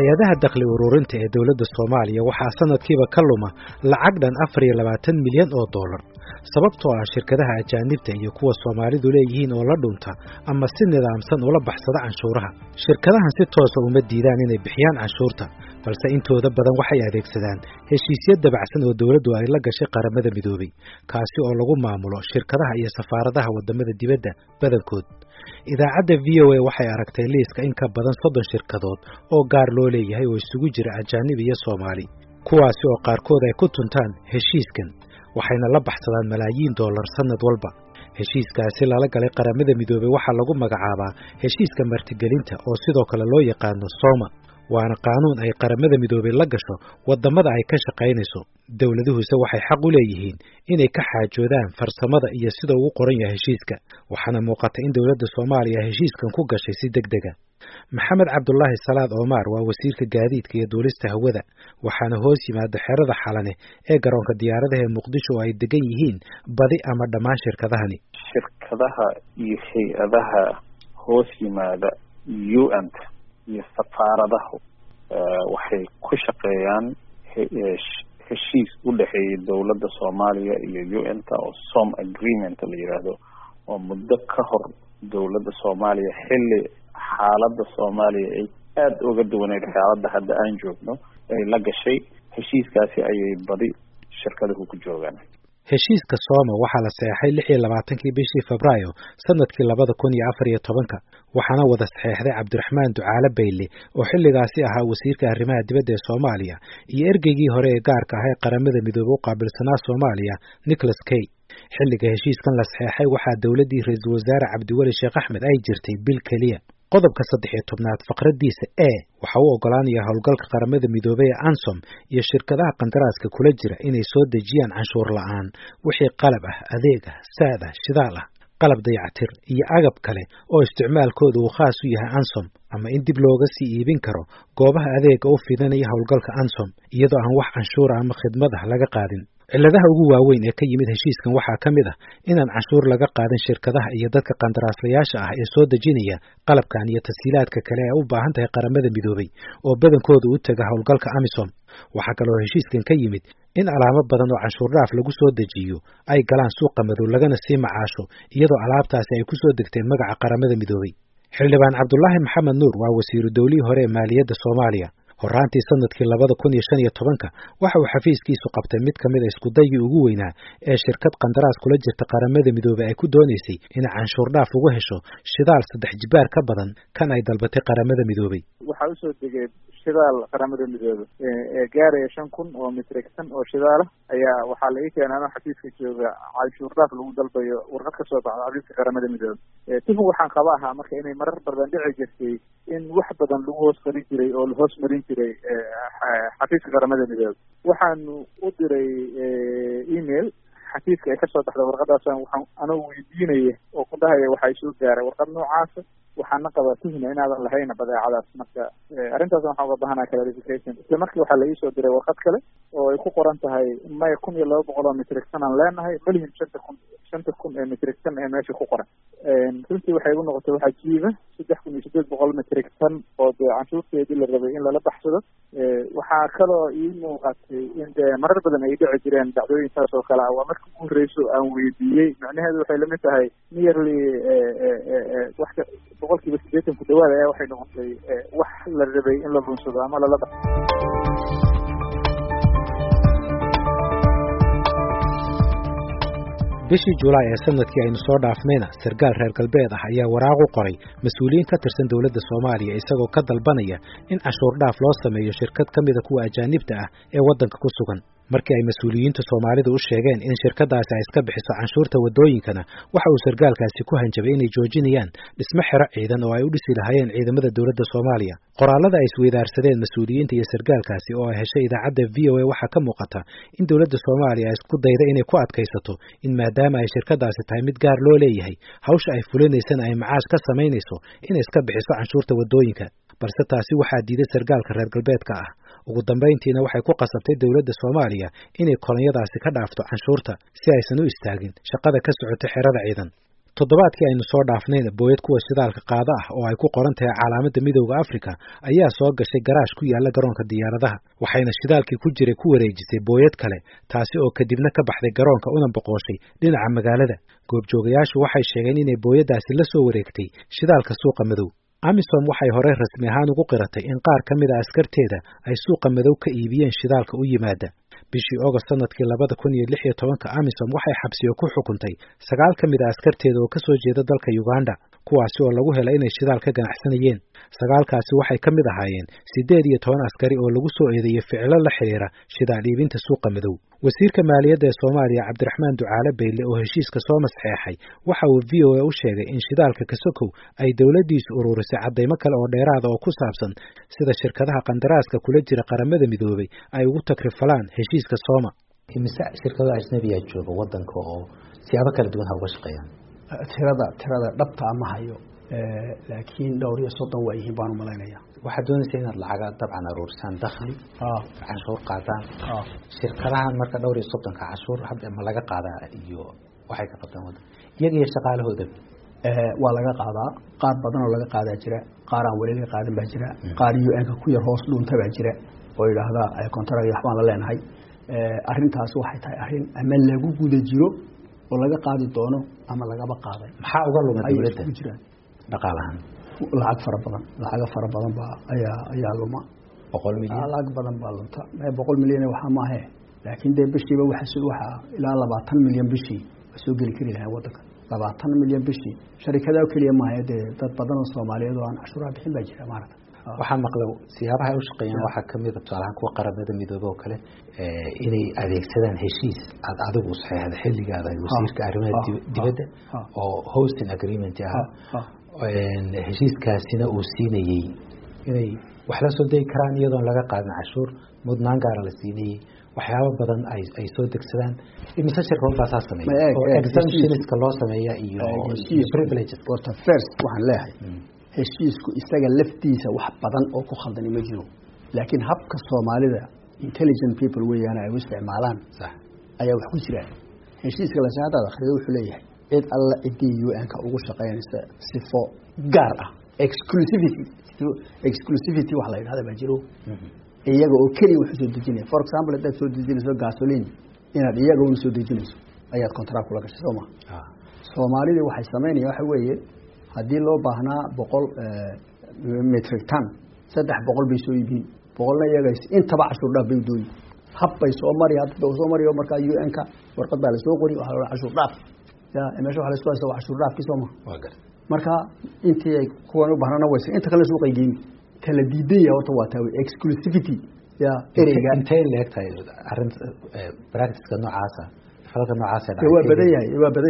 hay-adaha dakhli ururinta ee dawladda Soomaaliya waxaa sanadkiiba ka luma lacag dhan 24 milyan oo dollar sababtoo ah shirkadaha ajaanibta iyo kuwa Soomaalidu leeyihiin oo la dhunta ama si nidaamsan ula baxsada canshuuraha. Shirkadahan si toos ah uma diidaan inay bixiyaan canshuurta, balse intooda badan waxay adeegsadaan heshiisyo dabacsan oo dawladdu ay la gashay qaramada midoobay, kaasi oo lagu maamulo shirkadaha iyo safaaradaha wadamada dibadda badankood. idaacadda VOA waxay aragtay liiska in ka badan 30 shirkadood oo gaar loo leeyahay oo isugu jira ajaanib iyo Soomaali, kuwaasi oo qaarkood ay ku tuntaan heshiiskan waxayna la baxsadaan malaayiin dollar sanad walba. heshiiskaasi lala galay qaramada midoobay waxaa lagu magacaabaa heshiiska martigelinta oo sidoo kale loo yaqaano Soma, waana qaanuun ay qaramada midoobay la gasho wadamada ay ka shaqaynayso. dawladuhuse waxay xaq u leeyihiin inay ka xaajoodaan farsamada iyo sida uu qoran yahay heshiiska, waxaana muuqata in dawladda Soomaaliya heshiiskan ku gashay si degdeg ah. Maxamed Cabdullaahi Salaad Omar waa wasiirka gaadiidka iyo duulista hawada, waxaana hoos yimaada xerada Xalane ee garoonka diyaaradaha ee Muqdisho oo ay degan yihiin badi ama dhammaan shirkadahani. shirkadaha iyo hay'adaha hoos yimaada UN iyo safaaradahu waxay ku shaqeeyaan heshiis u dhaxeeya dawladda Soomaaliya iyo UN oo Som Agreement la yiraahdo oo muddo ka hor dawladda Soomaaliya xilli xaaladda Soomaaliya ay aad uga duwaneyd xaaladda hadda aan joogno ay la gashay. heshiiskaasi ayay badi shirkaduhu ku joogaan. heshiiska Soma waxaa la saxeexay 26 bishii Febraayo sanadkii 2014, waxaana wada saxeexday Cabdiraxmaan Ducaale Bayle oo xilligaasi ahaa wasiirka arrimaha dibadda ee Soomaaliya iyo ergeygii hore ee gaarka ah ee qaramada midoobay u qaabilsanaa Soomaaliya Nicholas Kay. xilliga heshiiskan la saxeexay waxaa dawladdii ra'iisul wasaare Cabdiweli Sheekh Axmed ay jirtay bil kaliya. qodobka 13aad faqradiisa waxa uu ogolaanayaa howlgalka qaramada midoobay ee ANSOM iyo shirkadaha qandaraaska kula jira inay soo dejiyaan canshuur la'aan wixii qalab ah, adeeg ah, saad ah, shidaal ah, qalab dayactir iyo agab kale oo isticmaalkoodu uu khaas u yahay ANSOM, ama in dib looga sii iibin karo goobaha adeega u fidanaya howlgalka ANSOM iyadoo aan wax canshuur ama khidmad ah laga qaadin. cilladaha ugu waaweyn ee ka yimid heshiiskan waxaa ka mid ah inaan canshuur laga qaadin shirkadaha iyo dadka qandaraaslayaasha ah ee soo dejinaya qalabkan iyo tashiilaadka kale ee u baahan tahay qaramada midoobay oo badankoodu u taga howlgalka AMISOM. waxaa kaloo heshiiskan ka yimid in alaabo badan oo canshuur dhaaf lagu soo dejiyo ay galaan suuqa madow lagana sii macaasho iyadoo alaabtaasi ay ku soo degteen magaca qaramada midoobay. xildhibaan Cabdullaahi Maxamed Nuur waa wasiiru dawlihii hore ee maaliyadda Soomaaliya. horaantii sanadkii 2015 waxa uu xafiiskiisu qabtay mid ka mid ah isku daygii ugu weynaa ee shirkad qandaraas kula jirta qaramada midoobay ay ku doonaysay in canshuur dhaaf ugu hesho shidaal 3 jibaar ka badan kan ay dalbatay qaramada midoobay. waxa uu soo degay shidaal qaramada midoobay ee gaaraya 5,000 oo metrik tan oo shidaal ayaa waxa la keenay xafiiska jooga canshuur dhaaf lagu dalbayo warqad ka soo baxda xafiiska qaramada midoobay. tifu waxaan qabaa marka inay marar badan dhici jirtay in wax badan lagu hoos qari jiray oo la hoos marin jiray xafiiska qaramada midoobay. waxaanu u diray email xafiiska ay ka soo baxday warqadaas waxaan anagu weydiinayay oo ku dhahay waxay soo gaaray warqad noocaas waxaana qabaa tuhna inaadan lahayn badeecadaas. marka arrintaas waxaan uga baahanaa clarification. isla markii waxaa la ii soo diray warqad kale oo ay ku qoran tahay may 1,200 oo metrik tan aan leenahay malihim 5,000 ee metrik tan ee meesha ku qoran. runtii waxay igu noqotay waxa jiiba 3,800 metrik tan oo canshuurteedii la rabay in lala baxsado. waxaa kaloo ii muuqatay in marar badan ay dhici jireen dhacdooyinkaas oo kale ah. waa markii ugu horreyso aan weydiiyey, macnaheedu waxay la mid tahay nearly wax 80% ku dhawaad ayaa waxay noqotay wax la rabay in la lunsado ama lala baxsado. bishii Juulaay ee sanadkii aynu soo dhaafnayna sargaal reer galbeed ah ayaa waraaq u qoray mas'uuliyiin ka tirsan dawladda Soomaaliya isagoo ka dalbanaya in canshuur dhaaf loo sameeyo shirkad ka mid ah kuwa ajaanibta ah ee waddanka ku sugan. markii ay mas'uuliyiinta Soomaalidu u sheegeen in shirkadaasi ay iska bixiso canshuurta wadooyinkana waxa uu sargaalkaasi ku hanjabay inay joojinayaan dhismo xero ciidan oo ay u dhisi lahaayeen ciidamada dawladda Soomaaliya. qoraalada ay isweydaarsadeen mas'uuliyiinta iyo sargaalkaasi oo ay heshay idaacadda VOA waxaa ka muuqata in dawladda Soomaaliya ay isku dayday inay ku adkaysato in maadaama ay shirkadaasi tahay mid gaar loo leeyahay hawsha ay fulinaysana ay macaash ka samaynayso inay iska bixiso canshuurta wadooyinka, balse taasi waxaa diiday sargaalka reer galbeedka ah. ugu dambeyntiina waxay ku qasabtay dawladda Soomaaliya inay kolonyadaasi ka dhaafto canshuurta si aysan u istaagin shaqada ka socota xerada ciidan. toddobaadkii aynu soo dhaafnayna booyad kuwa shidaalka qaada ah oo ay ku qoran tahay calaamadda midowda Afrika ayaa soo gashay garaash ku yaala garoonka diyaaradaha waxayna shidaalkii ku jiray ku wareejisay booyad kale taasi oo kadibna ka baxday garoonka una boqoshay dhinaca magaalada goobjoogayaashu waxay sheegeen inay booyadaasi la soo wareegtay shidaalka suuqa madow AMISOM waxay hore rasmi ahaan ugu qiratay in qaar ka mid ah askarteeda ay suuqa madow ka iibiyeen shidaalka u yimaada bishii August sanadkii 2016 AMISOM waxay xabsiyo ku xukuntay 9 ka mid ah askarteeda oo ka soo jeeda dalka Uganda kuwaasi oo lagu helay inay shidaal ka ganacsanayeen 9kaasi waxay ka mid ahaayeen 18 askari oo lagu soo eedeeyay ficilo la xiriira shidaal iibinta suuqa madow wasiirka maaliyadda ee Soomaaliya Cabdiraxmaan Ducaale Beyle oo heshiiska soo masxeexay waxa uu VOA u sheegay in shidaalka kasokow ay dawladdiisu ururisay cadeymo kale oo dheeraad oo ku saabsan sida shirkadaha qandaraaska kula jira qaramada midoobay ay ugu takrifalaan heshiiska Sooma imisa shirkadaha ajnabiga jooga wadanka oo siyaabo kala duwan uga shaqeeyaan tirada dhabta ama hayo laakiin dhowr iyo 30 waa yihiin baan u maleynayaa waxa doonaysa inaad lacag dabcan aruursan dakhli canshuur qaadaan shirkadaha marka dhowr iyo 30 ka canshuur hadda ma laga qaadaa iyo waxay ka qabtaan wadanka iyaga iyo shaqaalahooda waa laga qaadaa qaar badan oo laga qaadaa jira qaar aan wali laga qaadan baa jira qaar UN-ka ku yar hoos dhuunta baa jira oo yiraahda ay kontarag wax baan la leenahay arrintaas waxay tahay arrin ama lagu guda jiro oo laga qaadi doono ama lagaba qaaday maxaa uga lumay dawladda dhaqaalahan lacag fara badan baa ayaa luma 100 milyan lacag badan baa lunta 100 milyan waxa ma aha laakiin de bishiiba waxa ilaa 20 milyan bishii soo gali kari lahaa wadanka 20 milyan bishii sharikadaha kaliya ma aha dad badan oo Soomaaliyeed oo aan cashuuraha bixin baa jira maaragtay waxaan maqlay siyaabaha ay u shaqeeyaan waxa kamid ah tusaalahan kuwa qaramada midoobay oo kale inay adeegsadaan heshiis adigu saxiixda xilligaada wasiirka arrimaha dibadda oo hosting agreement heshiiskaasina uu siinayay inay wax la soo deegi karaan iyadoo laga qaadan cashuur mudnaan gaar ah la siinayay waxyaabo badan ay soo degsadaan imise shirkado baa sameeyay oo exemptionska loo sameeyaa iyo privileges water first waxaan leeyahay heshiisku isaga laftiisa wax badan oo ku khaldan ma jiro laakiin habka Soomaalida intelligent people weeyaan ay u isticmaalaan sax ayaa wax ku jira heshiiska la saadada akhriyo wuxuu leeyahay cid alla idii UN-ka ugu shaqeynaysa sifo gaar ah exclusivity wax la yiraahdo ma jiro iyaga oo kaliya wax soo dejinaya for example dad soo dejinayso gasoline inaad iyaga u soo dejinayso ayaad contract kula gashay Soomaalida waxay sameynayaan waxa weeye haddii loo baahnaa 100 metric ton 300 bay soo iibin 100 iyaga intaba cashuur dhaaf bay doonayaan habbay soo mariyo marka UN-ka warqad baa la soo qori waxa la cashuur dhaaf meesha waxa la isku haysto cashuur dhaaf Sooma marka intii ay kuwan u baahnaa way inta kale suuq ay geeyeen kala diidaya horta waa taa exclusivity ereyga intee leegtahay arrinta practice-ka noocaas falka noocaas waa badan yahay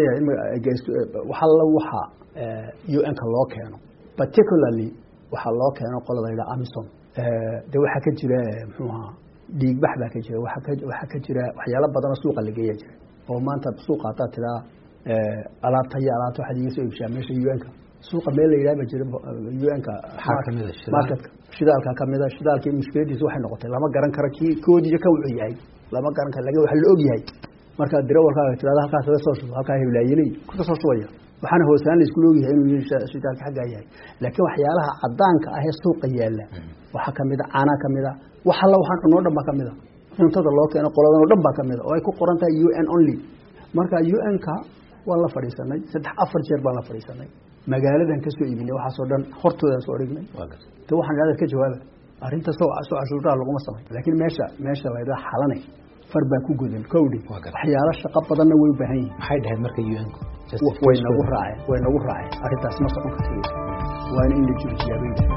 waxa UN-ka loo keeno particularly waxa loo keeno qolada ila AMISOM de waxa ka jira muxuu ahaa dhiig baxda ka jira waxa ka jira waxyaalo badan oo suuqa la geeyo jira oo maanta suuqa ta tira alaabta waxa iga soo iibshaa meesha UN-ka suuqa meel la yiraahdo jira UN-ka marketka shidaalka kamida shidaalkii mushkiladiisu waxay noqotay lama garan karo koodiga ka wuxuu yahay lama garan karo laga waxa la og yahay marka dirawalkaaga tirada halkaas laga soo shubo halkaa heblaayinay ka soo shubaya waxaana hoosaan la isku leeyahay inuu shidaalka xagga yahay laakiin waxyaalaha cadaanka ah ee suuqa yaala waxa kamida caana kamida waxa la waxaan cunno dhanba kamida cuntada loo keeno qoladan oo dhanba kamida oo ay ku qoran tahay UN only marka UN-ka waa la fadhiisanay 3-4 jeer baan la fadhiisanay magaaladan ka soo iibinay waxa soo dhan hortooda soo dhignay waxaan raad ka jawaabay arrinta soo cashuuraha lagu ma sameeyo laakiin meesha la yiraahdo xalanay farba ku godan kowdi waxyaalo shaqo badan way u baahan yihiin maxay dhahay marka UN-ku way nagu raacay arrintaas ma socon karto waa in la joojiyo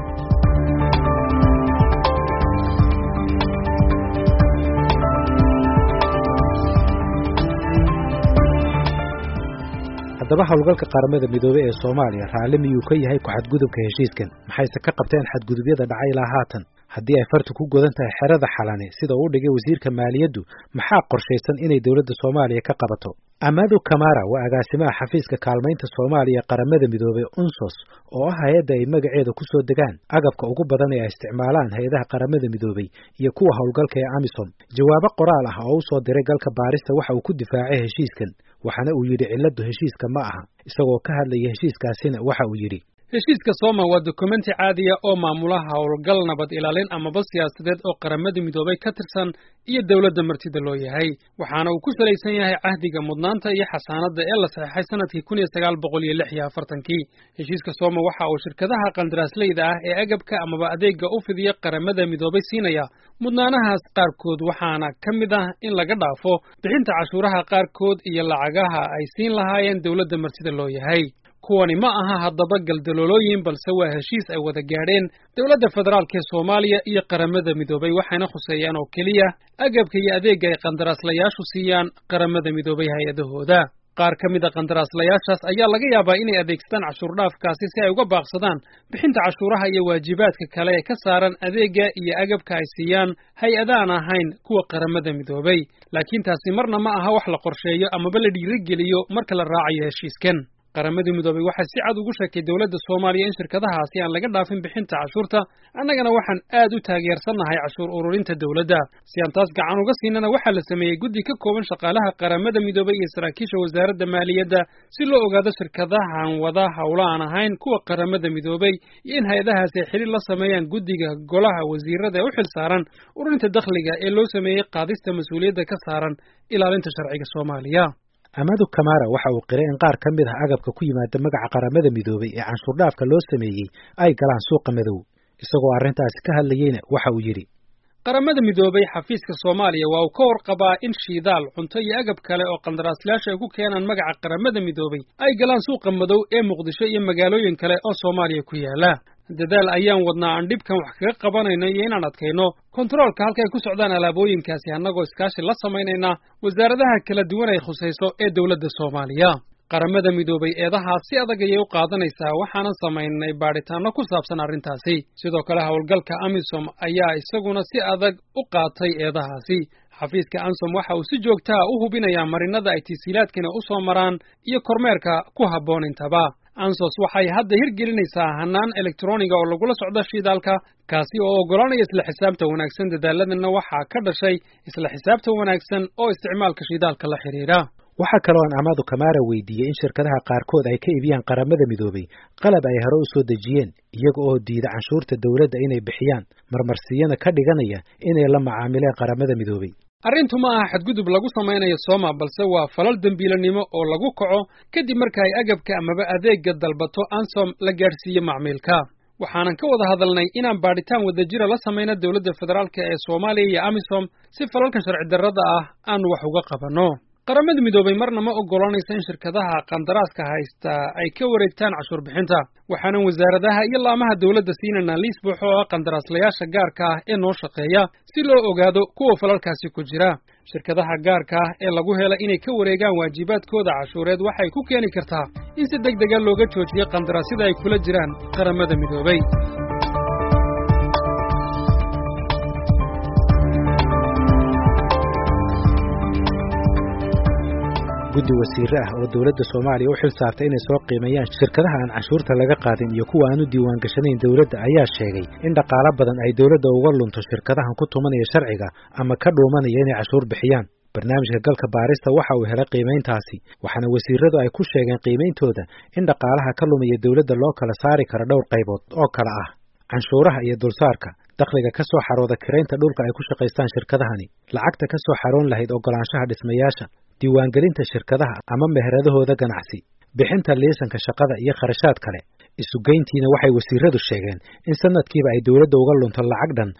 haddaba howlgalka qaramada midoobay ee Soomaaliya raali miyuu ka yahay ku xadgudubka heshiiskan maxayse ka qabteen xadgudubyada dhacay ilaa haatan haddii ay fartu ku godan tahay xerada xalane sida uu dhigay wasiirka maaliyaddu maxaa qorshaysan inay dawladda Soomaaliya ka qabato Amadu Kamara waa agaasimaha xafiiska kaalmaynta Soomaaliya qaramada midoobay UNSOS oo ah hay'adda ay magaceeda ku soo degaan agabka ugu badan ee ay isticmaalaan hay'adaha qaramada midoobay iyo kuwa howlgalka ee AMISOM jawaabo qoraal ah oo uu soo diray galka baarista waxa uu ku difaacay heshiiskan waxaana uu yidhi ciladu heshiiska ma aha isagoo ka hadlaya heshiiskaasina waxa uu yidhi heshiiska Soma waa dokumenti caadiya oo maamula hawlgal nabad ilaalin amaba siyaasadeed oo qaramada midoobay ka tirsan iyo dawladda martida loo yahay waxaana uu ku salaysan yahay cahdiga mudnaanta iyo xasaanada ee la saxeexay sanadkii 1946 heshiiska Soma waxa uu shirkadaha qandaraasleyda ah ee agabka amaba adeegga u fidiya qaramada midoobay siinaya mudnaanahaas qaarkood waxaana ka mid ah in laga dhaafo bixinta cashuuraha qaarkood iyo lacagaha ay siin lahaayeen dawladda martida loo yahay kuwani ma aha haddaba galdaloolooyin balse waa heshiis ay wada gaadheen dawladda federaalka ee Soomaaliya iyo qaramada midoobay waxayna khuseeyaan oo kaliya agabka iyo adeegga ay qandaraaslayaashu siiyaan qaramada midoobay hay'adahooda qaar ka mid ah qandaraaslayaashaas ayaa laga yaabaa inay adeegsadaan cashuur dhaafkaasi si ay uga baaqsadaan bixinta cashuuraha iyo waajibaadka kale ee ka saaran adeegga iyo agabka ay siiyaan hay-adaan ahayn kuwa qaramada midoobay laakiin taasi marna ma aha wax la qorsheeyo amaba la dhiirigeliyo marka la raacayo heshiiskan qaramada midoobay waxay si cad ugu sheegtay dawladda Soomaaliya in shirkadahaasi aan laga dhaafin bixinta cashuurta annagana waxaan aad u taageersanahay cashuur ururinta dawladda si aan taas gacan uga siinana waxa la sameeyay guddi ka kooban shaqaalaha qaramada midoobay iyo saraakiisha wasaaradda maaliyadda si loo ogaado shirkadahan wada hawlo aan ahayn kuwa qaramada midoobay iyo in hay'adahaasi ay xiriir la sameeyaan guddiga golaha wasiirada ee u xilsaaran ururinta dakhliga ee loo sameeyay qaadista mas'uuliyadda ka saaran ilaalinta sharciga Soomaaliya Amadu Kamara waxa uu qiray in qaar ka mid ah agabka ku yimaada magaca qaramada midoobay ee canshuur dhaafka loo sameeyay ay galaan suuqa madow isagoo arrintaasi ka hadlayayna waxa uu yidhi qaramada midoobay xafiiska Soomaaliya waa uu ka warqabaa in shidaal cunto iyo agab kale oo qandaraaslayaasha ay ku keenaan magaca qaramada midoobay ay galaan suuqa madow ee Muqdisho iyo magaalooyin kale oo Soomaaliya ku yaala dadaal ayaan wadnaa aan dhibkan wax kaga qabanayno iyo inaan adkayno kontroolka halka ay ku socdaan alaabooyinkaasi annagoo iskaashi la samaynayna wasaaradaha kala duwan ay khusayso ee dawladda Soomaaliya qaramada midoobay eedahaas si adag ayay u qaadanaysaa waxaanan samaynay baadhitaano ku saabsan arrintaasi sidoo kale howlgalka AMISOM ayaa isaguna si adag u qaatay eedahaasi xafiiska AMISOM waxa uu si joogto ah u hubinayaa marinada ay tisiilaadkina u soo maraan iyo kormeerka ku habboon intaba ANSOS waxay hadda hirgelinaysaa hanaan elektrooniga oo lagula socdo shidaalka kaasi oo oggolaanaya isla xisaabta wanaagsan dadaaladana waxaa ka dhashay isla xisaabta wanaagsan oo isticmaalka shidaalka la xiriira waxa kale oo Amadu Kamara weydiiyay in shirkadaha qaarkood ay ka iibiyaan qaramada midoobay qalab ay hore u soo dejiyeen iyaga oo diida canshuurta dawladda inay bixiyaan marmarsiyana ka dhiganaya inay la macaamileen qaramada midoobay arrintu ma aha xadgudub lagu samaynayo Soma balse waa falal dambiilanimo oo lagu kaco kadib marka ay agabka amaba adeegga dalbato ANSOM la gaarsiiyo macmiilka waxaanan ka wada hadalnay inaan baadhitaan wadajir la sameeyno dawladda federaalka ee Soomaaliya iyo AMISOM si falalka sharci darrada ah aan wax uga qabanno qaramada midoobay marna ma oggolaanayso in shirkadaha qandaraaska haysta ay ka wareegtaan cashuur bixinta waxaana wasaaradaha iyo laamaha dawladda siinana liis buuxo oo qandaraaslayaasha gaarka ah ee noo shaqeeya si loo ogaado kuwa falalkaasi ku jira shirkadaha gaarka ah ee lagu helo inay ka wareegaan waajibaadkooda cashuureed waxay ku keeni kartaa in si degdeg ah looga joojiyo qandaraasyada ay kula jiraan qaramada midoobay guddi wasiir ah oo dawladda Soomaaliya u xil saartay inay soo qiimeeyaan shirkadaha aan cashuurta laga qaadin iyo kuwa aan u diiwaan gashanayn dawladda ayaa sheegay in dhaqaale badan ay dawladda uga lunto shirkadahan ku tumanaya sharciga ama ka dhuumanaya inay cashuur bixiyaan barnaamijka galka baarista waxa uu helay qiimeyntaasi waxaana wasiiradu ay ku sheegeen qiimeyntooda in dhaqaalaha ka lumaya dawladda loo kala saari karo dhowr qaybood oo kala ah canshuuraha iyo dulsaarka dakhliga ka soo xarooda kireynta dhulka ay ku shaqaystaan shirkadahani lacagta ka soo xaroon lahayd ogolaanshaha dhismayaasha diiwaangelinta shirkadaha ama meheradahooda ganacsi bixinta liisanka shaqada iyo kharashaad kale isugeyntiina waxay wasiiradu sheegeen in sanadkiiba ay dawladda uga lunto lacag dhan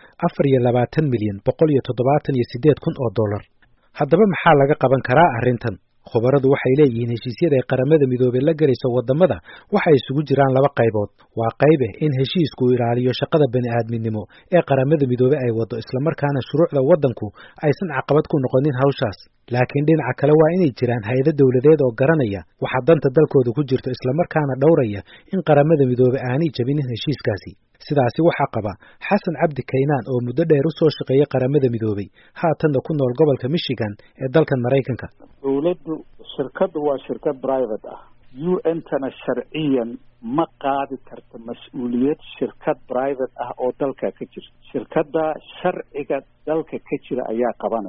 4,178,000 oo dollar haddaba maxaa laga qaban karaa arrintan khubaradu waxay leeyihiin heshiisyada ay qaramada midoobay la galayso wadamada waxay isugu jiraan laba qaybood waa qayb in heshiisku ilaaliyo shaqada bani'aadminimo ee qaramada midoobay ay wado isla markaana shuruucda wadanku aysan caqabad ku noqonin hawshaas laakiin dhinaca kale waa inay jiraan hay'ado dawladeed oo garanaya waxa danta dalkooda ku jirto isla markaana dhowraya in qaramada midoobay aanay jabinin heshiiskaasi sidaasi waxaa qaba Xasan Cabdi Kaynaan oo muddo dheer u soo shaqeeyay qaramada midoobay haatanna ku nool gobolka Michigan ee dalkan Mareykanka dawladdu shirkadu waa shirkad private ah UN-tana sharciyan ma qaadi karto mas'uuliyad shirkad private ah oo dalka ka jirta shirkada sharciga dalka ka jira ayaa qabanaya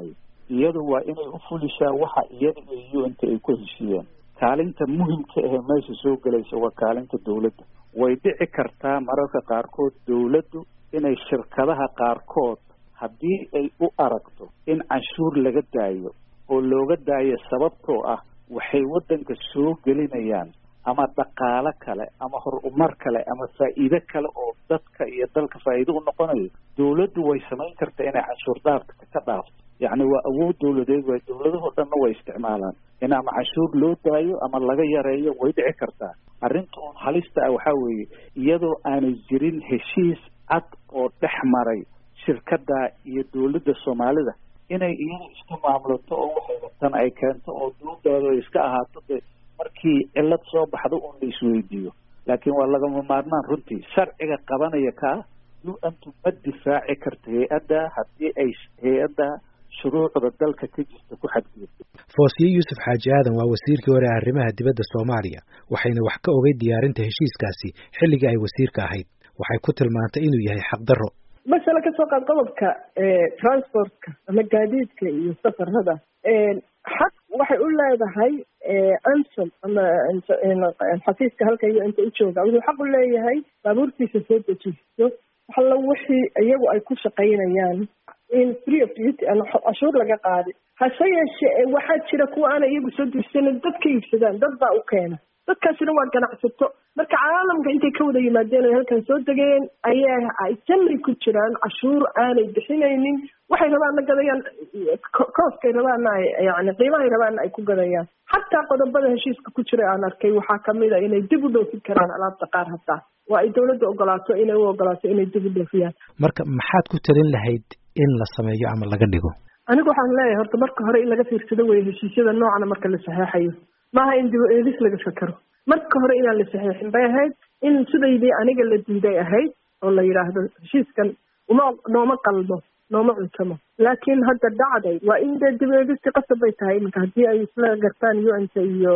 iyadu waa inay u fulishaa waxa iyada iyo UN-ta ay ku heshiiyeen. kaalinta muhiimka ah meesha soo galaysa waa kaalinta dawladda. way dhici kartaa mararka qaarkood dawladdu inay shirkadaha qaarkood haddii ay u aragto in canshuur laga daayo oo looga daayo sababtoo ah waxay waddanka soo gelinayaan ama dhaqaale kale ama horumar kale ama faa'iido kale oo dadka iyo dalka faa'iido u noqonayo, dawladdu way samayn kartaa inay canshuur dhaafka ka dhaafto. yacni waa awood dawladeed, way dawladahoo dhanna way isticmaalaan in ama canshuur loo daayo ama laga yareeyo, way dhici kartaa. arrinta uun halista ah waxaa weeye iyadoo aanay jirin heshiis cad oo dhex maray shirkadda iyo dawladda Soomaalida inay iyada iska maamulato oo waxay watan ay keento oo dawladda iska ahaato markii cilad soo baxdo oo la isweydiiyo. laakiin waa lagama maarmaan runtii sharciga qabanaya ka UN-tu ma difaaci karta hay-adda haddii ay hay-adda shuruucda dalka ka jirta ku xadgudubto. Foosiye Yuusuf Xaaji Aadan waa wasiirkii hore arrimaha dibadda Soomaaliya, waxayna wax ka ogay diyaarinta heshiiskaasi xilligii ay wasiirka ahayd. waxay ku tilmaantay inuu yahay xaq darro. masala ka soo qaad qodobka transportka ama gaadiidka iyo safarada xaq waxay u leedahay ansom ama xafiiska halka iyo inta u jooga wuxuu xaq u leeyahay baabuurtiisa soo dejiso waxalla wixii iyagu ay ku shaqaynayaan in free of duty ama cashuur laga qaadi. hase yeeshee waxaa jira kuwa aan iyagu soo dejisanin dadka iibsadaan, dad baa u keena. dadkaasina waa ganacsato. marka caalamka intay ka wada yimaadeen ay halkan soo degeen ayaa ay jamri ku jiraan cashuur aanay bixinaynin. waxay rabaanna gadayaan, kooskay rabaanna yani qiimahay rabaanna ay ku gadayaan. xataa qodobada heshiiska ku jira aan arkay waxaa kamid a inay dib u dhoofin karaan alaabta qaar hataa waa ay dawladda ogolaato inay u ogolaato inay dib u dhoofiyaan. marka maxaad ku talin lahayd in la sameeyo ama laga dhigo? anigu waxaan leeyahay horta marka hore in laga fiirsado wey heshiisyada noocana marka la saxeexayo, maaha in dib u eegis laga fakaro. marka hore inaan la saxeexin bay ahayd, in sidaydii aniga la diiday ahayd oo la yidhaahdo heshiiskan nooma qalmo, nooma cuntamo. laakiin hadda dhacday waa in dee dib u eegisti qasab bay tahay. iminka haddii ay isla gartaan UN-ta iyo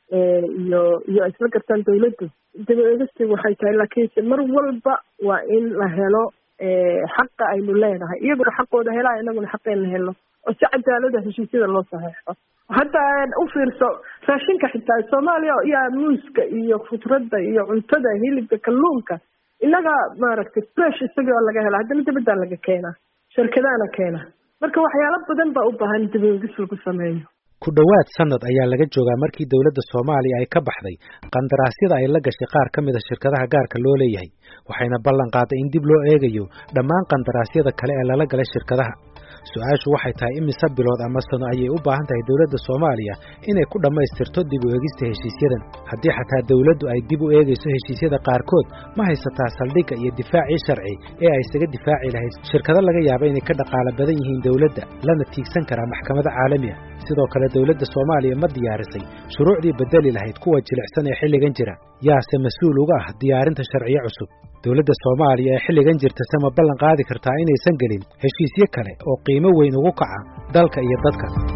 ay isla gartaan dawladdu, dib u eegisti waxay tahay. laakiinse mar walba waa in la helo xaqa aynu leenahay, iyaguna xaqooda helaa, inaguna xaqeena helo, oo si cadaalada heshiisyada loo saxeexo. hadda u fiirso raashinka xitaa Soomaaliya iyo muuska iyo khudradda iyo cuntada, hilibka, kalluunka, inaga maaragtay fresh isagoo laga hela, haddana dibadda laga keenaa, shirkadana keena. marka waxyaalo badan baa u baahan dib u eegis lagu sameeyo. ku dhowaad sanad ayaa laga joogaa markii dawladda Soomaaliya ay ka baxday qandaraasyada ay la gashay qaar ka mid ah shirkadaha gaarka loo leeyahay, waxayna ballan qaaday in dib loo eegayo dhammaan qandaraasyada kale ee lala galay shirkadaha. su-aashu waxay tahay imise bilood ama sano ayay u baahan tahay dawladda Soomaaliya inay ku dhammaystirto dib u eegista heshiisyadan. haddii xataa dawladdu ay dib u eegayso heshiisyada qaarkood, ma haysataa saldhigga iyo difaacii sharci ee ay isaga difaaci lahayd shirkado laga yaabo inay ka dhaqaale badan yihiin dawladda, lana tiigsan karaa maxkamada caalamiga. sidoo kale dawladda Soomaaliya ma diyaarisay shuruucdii bedeli lahayd kuwa jilicsan ee xilligan jira. yaase mas-uul uga ah diyaarinta sharciyo cusub? dawladda Soomaaliya ee xilligan jirta sama ballan qaadi kartaa inaysan gelin heshiisyo kale oo qiimo weyn ugu kaca dalka iyo dadka.